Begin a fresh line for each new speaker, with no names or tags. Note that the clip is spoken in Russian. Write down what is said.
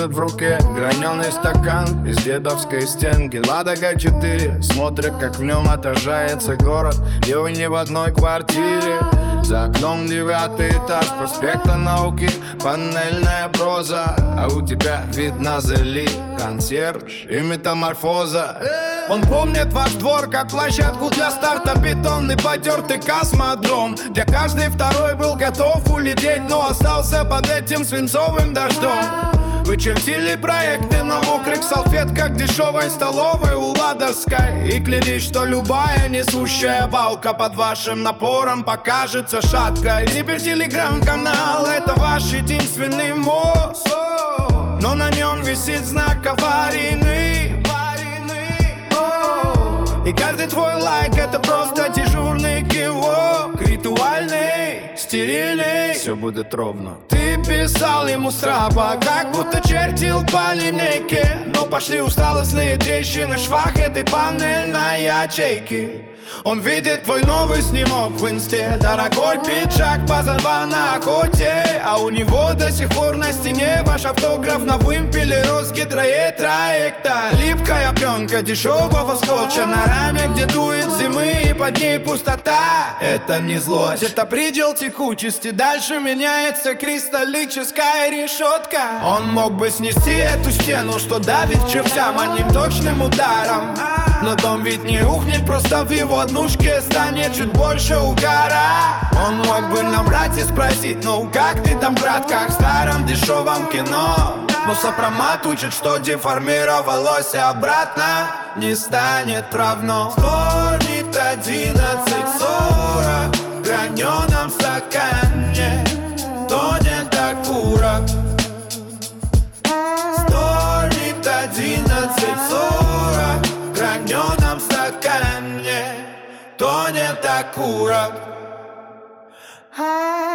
держит в руке граненый стакан из дедовской стенки. Ладога 4 смотрит, как в нем отражается город, и вы не в одной квартире. За окном 9-й этаж проспекта Науки, панельная проза, а у тебя вид на Зели, консьерж и метаморфоза. Он помнит ваш двор как площадку для старта, бетонный потертый космодром, где каждый второй был готов улететь, но остался под этим свинцовым дождем. Вы чертили проекты на мокрых салфетках дешевой столовой у Ладовской, и клялись, что любая несущая балка под вашим напором покажется шаткой. Теперь телеграм-канал — это ваш единственный мост, но на нем висит знак аварийный. И каждый твой лайк — это просто дежурный кивок, ритуальный, стерильный. Все будет ровно. Ты писал ему с трапа, как будто чертил по линейке, но пошли усталостные трещины в швах этой панельной ячейки. Он видит твой новый снимок в инсте, дорогой пиджак позорван на охоте, а у него до сих пор на стене ваш автограф на вымпеле Росгидротракта. Липкая пленка дешевого скотча на раме, где дует зимы и под ней пустота. Это не злость, это предел текучести, дальше меняется кристаллическая решетка. Он мог бы снести эту стену, что давит чертям одним точным ударом, но дом ведь не рухнет, просто в его однушке станет чуть больше угара. Он мог бы набрать и спросить: ну как ты там, брат, как в старом дешевом кино? Но сопромат учит, что деформировалось, и обратно не станет равно. Вторник 11:40 в граненом стакане тонет окурок. Вторник 11:40 в граненом стакане тонет окурок.